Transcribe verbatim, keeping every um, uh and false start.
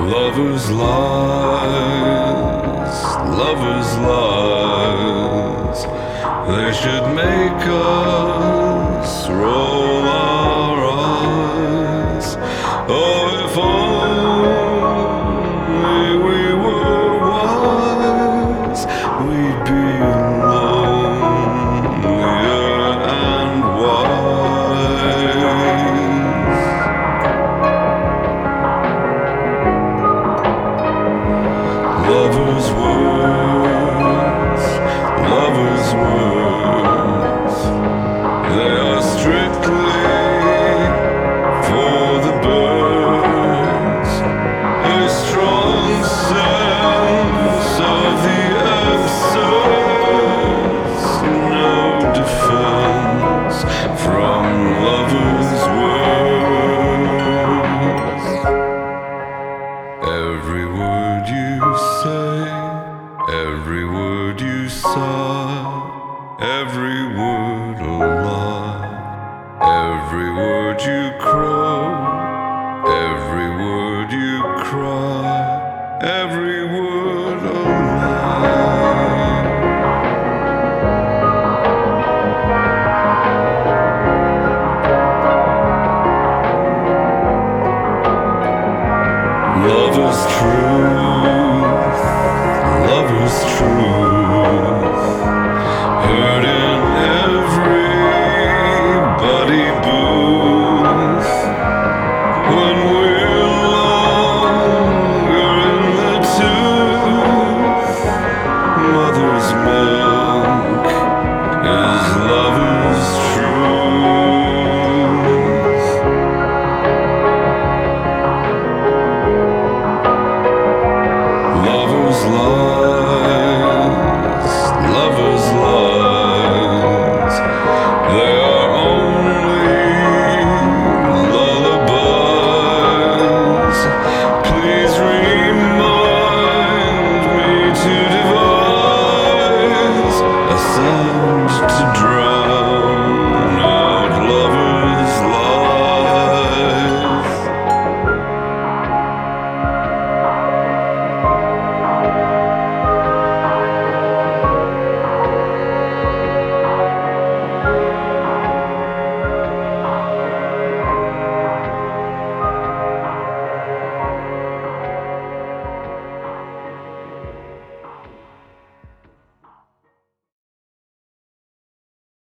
Lovers' lies, lovers' lies, they should make us roll our eyes. Oh, if only we were wise, we'd be lonelier and wise. Lovers' words, lovers' words, they are strictly for the birds. A strong sense of the absurd, no defense from lovers' words. Every word you say, every word you sigh, every word a lie, every word you crow, every word you cry, every word a lie. Lover's truth, lover's truth, hurting